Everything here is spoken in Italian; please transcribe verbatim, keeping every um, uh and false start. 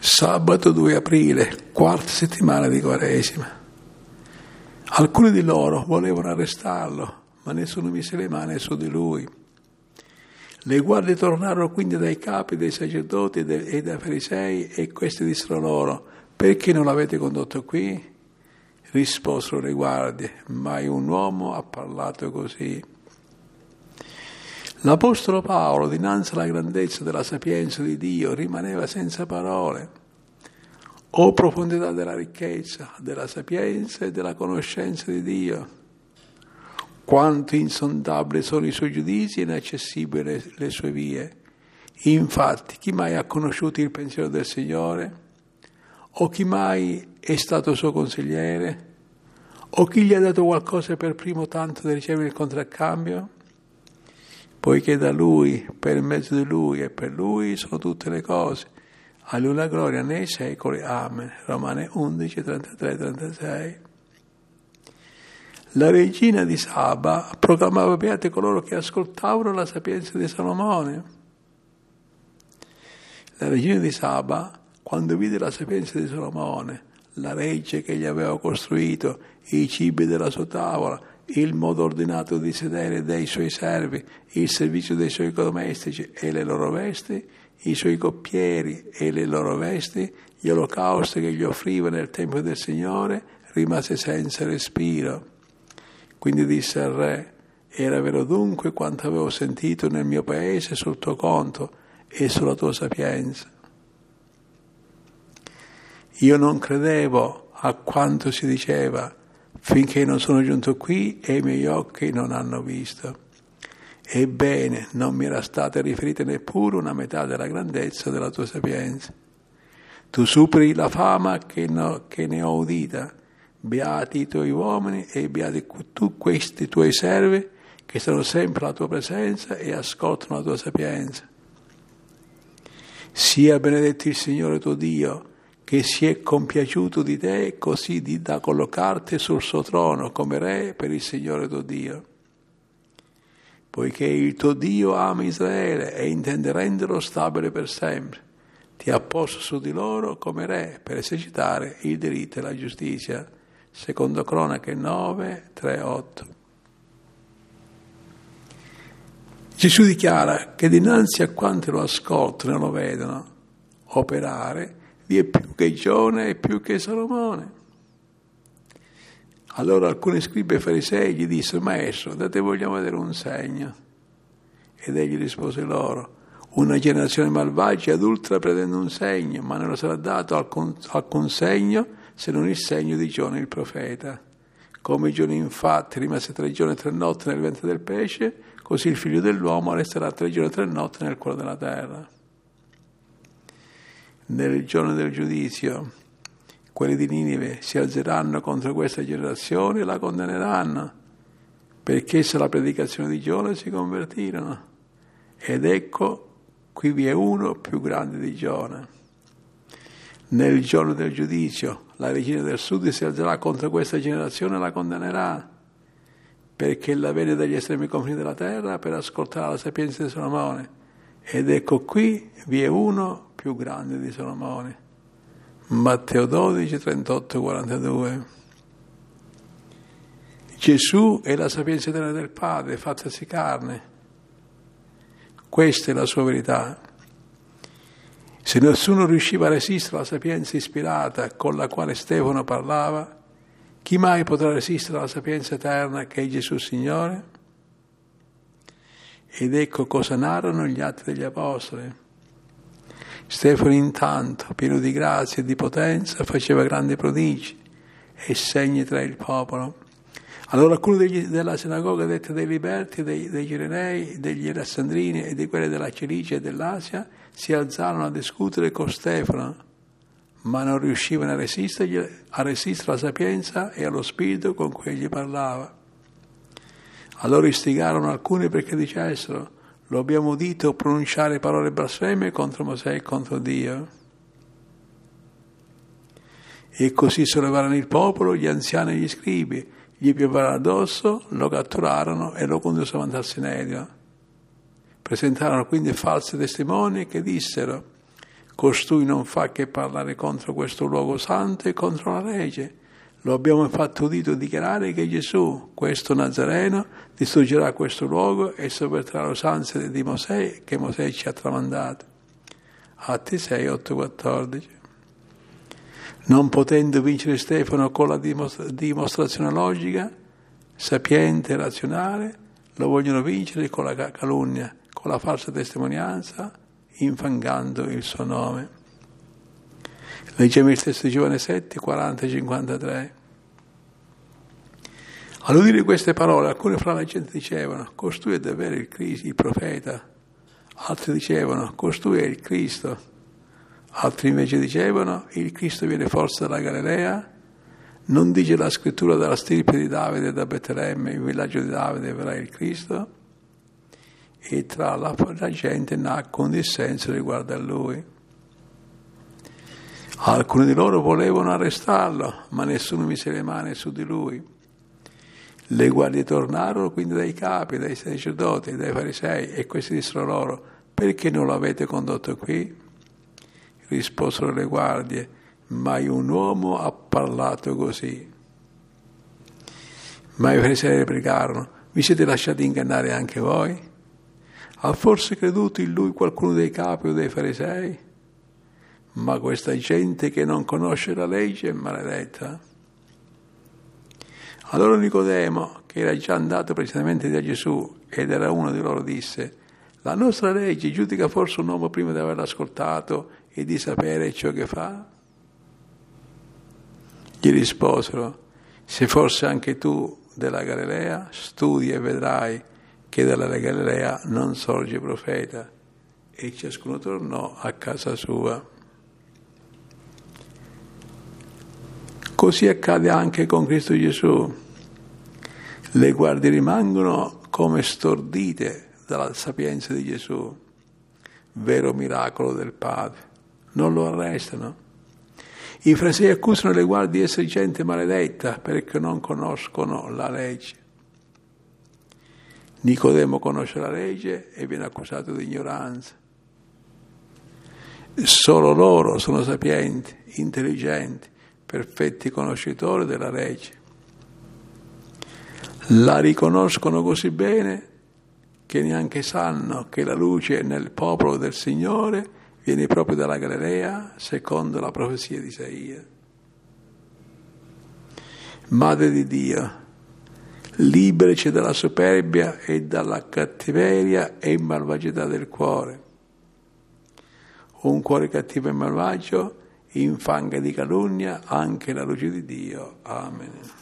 Sabato due aprile, quarta settimana di Quaresima. Alcuni di loro volevano arrestarlo, ma nessuno mise le mani su di lui. Le guardie tornarono quindi dai capi dei sacerdoti e dai farisei e questi dissero loro: perché non l'avete condotto qui? Risposero le guardie: mai un uomo ha parlato così. L'Apostolo Paolo, dinanzi alla grandezza della sapienza di Dio, rimaneva senza parole. O profondità della ricchezza, della sapienza e della conoscenza di Dio! Quanto insondabili sono i suoi giudizi e inaccessibili le, le sue vie. Infatti, chi mai ha conosciuto il pensiero del Signore? O chi mai è stato suo consigliere? O chi gli ha dato qualcosa per primo tanto da ricevere il contraccambio? Poiché da Lui, per mezzo di Lui e per Lui sono tutte le cose. A Lui la gloria nei secoli. Amen. Romani undici, trentatré trentasei. La regina di Saba proclamava beati coloro che ascoltavano la sapienza di Salomone. La regina di Saba, quando vide la sapienza di Salomone, la regge che gli aveva costruito, i cibi della sua tavola, il modo ordinato di sedere dei suoi servi, il servizio dei suoi domestici e le loro vesti, i suoi coppieri e le loro vesti, gli olocausti che gli offriva nel tempio del Signore, rimase senza respiro. Quindi disse al re: era vero dunque quanto avevo sentito nel mio paese sul tuo conto e sulla tua sapienza. Io non credevo a quanto si diceva, finché non sono giunto qui e i miei occhi non hanno visto. Ebbene, non mi era stata riferita neppure una metà della grandezza della tua sapienza. Tu superi la fama che, no, che ne ho udita. Beati i tuoi uomini e beati tu questi tuoi servi che sono sempre alla tua presenza e ascoltano la tua sapienza. Sia benedetto il Signore tuo Dio, che si è compiaciuto di te così da collocarti sul suo trono come re per il Signore tuo Dio. Poiché il tuo Dio ama Israele e intende renderlo stabile per sempre, ti ha posto su di loro come re per esercitare il diritto e la giustizia. Secondo Cronache nove, tre, otto. Gesù dichiara che dinanzi a quanti lo ascoltano e lo vedono operare, vi è più che Giona e più che Salomone. Allora alcuni scribi e farisei gli dissero: Maestro, da te vogliamo vedere un segno. Ed egli rispose loro: una generazione malvagia e adultera pretende un segno, ma non lo sarà dato alcun, alcun segno se non il segno di Giona il profeta. Come Giona infatti rimase tre giorni e tre notti nel ventre del pesce, così il figlio dell'uomo resterà tre giorni e tre notti nel cuore della terra. Nel giorno del giudizio, quelli di Ninive si alzeranno contro questa generazione e la condanneranno, perché se la predicazione di Giona si convertirono. Ed ecco, qui vi è uno più grande di Giona. Nel giorno del giudizio, la regina del sud si alzerà contro questa generazione e la condannerà, perché la vede dagli estremi confini della terra per ascoltare la sapienza di Salomone. Ed ecco qui vi è uno più grande di Salomone. Matteo dodici, trentotto, quarantadue. Gesù è la sapienza eterna del Padre, fattasi carne. Questa è la sua verità. Se nessuno riusciva a resistere alla sapienza ispirata con la quale Stefano parlava, chi mai potrà resistere alla sapienza eterna che è Gesù Signore? Ed ecco cosa narrano gli Atti degli Apostoli. Stefano intanto, pieno di grazia e di potenza, faceva grandi prodigi e segni tra il popolo. Allora alcuni degli, della sinagoga detta dei liberti, dei, dei Cirenei, degli Alessandrini e di quelli della Cilicia e dell'Asia si alzarono a discutere con Stefano, ma non riuscivano a resistere, a resistere alla sapienza e allo spirito con cui egli parlava. Allora istigarono alcuni perché dicessero: lo abbiamo udito pronunciare parole blasfeme contro Mosè e contro Dio. E così sollevarono il popolo, gli anziani e gli scribi, gli piovarono addosso, lo catturarono e lo condussero davanti al Sinedrio. Presentarono quindi falsi testimoni che dissero: Costui non fa che parlare contro questo luogo santo e contro la legge. Lo abbiamo fatto udito dichiarare che Gesù, questo Nazareno, distruggerà questo luogo e sovverterà le usanze di Mosè che Mosè ci ha tramandato. Atti sei, otto, quattordici. Non potendo vincere Stefano con la dimostrazione logica, sapiente e razionale, lo vogliono vincere con la calunnia, con la falsa testimonianza, infangando il suo nome. Leggiamo il testo di Giovanni sette, quaranta e cinquantatré. All'udire queste parole, alcune fra la gente dicevano: costui è davvero il Cristo, il profeta. Altri dicevano: costui è il Cristo. Altri invece dicevano: il Cristo viene forse dalla Galilea? Non dice la scrittura dalla stirpe di Davide e da Betlemme, il villaggio di Davide, verrà il Cristo? E tra la, la gente nacque un dissenso riguardo a lui. Alcuni di loro volevano arrestarlo, ma nessuno mise le mani su di lui. Le guardie tornarono quindi dai capi, dai sacerdoti, dai farisei, e questi dissero loro: perché non lo avete condotto qui? Risposero le guardie: mai un uomo ha parlato così. Ma i farisei replicarono: vi siete lasciati ingannare anche voi? Ha forse creduto in lui qualcuno dei capi o dei farisei? Ma questa gente che non conosce la legge è maledetta. Allora Nicodemo, che era già andato precisamente da Gesù ed era uno di loro, disse: la nostra legge giudica forse un uomo prima di averlo ascoltato e di sapere ciò che fa? Gli risposero: se forse anche tu della Galilea, studi e vedrai che dalla Galilea non sorge profeta. E ciascuno tornò a casa sua. Così accade anche con Cristo Gesù. Le guardie rimangono come stordite dalla sapienza di Gesù, vero miracolo del Padre. Non lo arrestano. I farisei accusano le guardie di essere gente maledetta perché non conoscono la legge. Nicodemo conosce la legge e viene accusato di ignoranza. Solo loro sono sapienti, intelligenti, perfetti conoscitori della legge. La riconoscono così bene che neanche sanno che la luce nel popolo del Signore viene proprio dalla Galilea, secondo la profezia di Isaia. Madre di Dio, liberaci dalla superbia e dalla cattiveria e malvagità del cuore. Un cuore cattivo e malvagio infanga di calunnia anche la luce di Dio. Amen.